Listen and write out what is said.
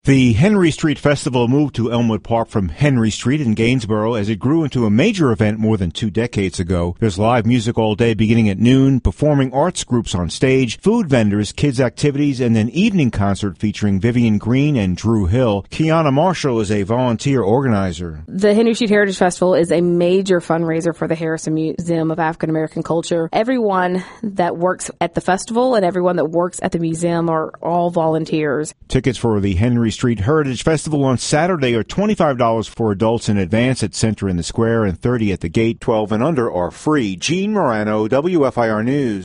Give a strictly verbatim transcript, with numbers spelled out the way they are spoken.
The Henry Street Festival moved to Elmwood Park from Henry Street in Gainsborough as it grew into a major event more than two decades ago. There's live music all day beginning at noon, performing arts groups on stage, food vendors, kids activities, and an evening concert featuring Vivian Green and Drew Hill. Kiana Marshall is a volunteer organizer. The Henry Street Heritage Festival is a major fundraiser for the Harrison Museum of African American Culture. Everyone that works at the festival and everyone that works at the museum are all volunteers. Tickets for the Henry Street Heritage Festival on Saturday are twenty-five dollars for adults in advance at Center in the Square and thirty dollars at the gate. twelve and under are free. Gene Morano, W F I R News.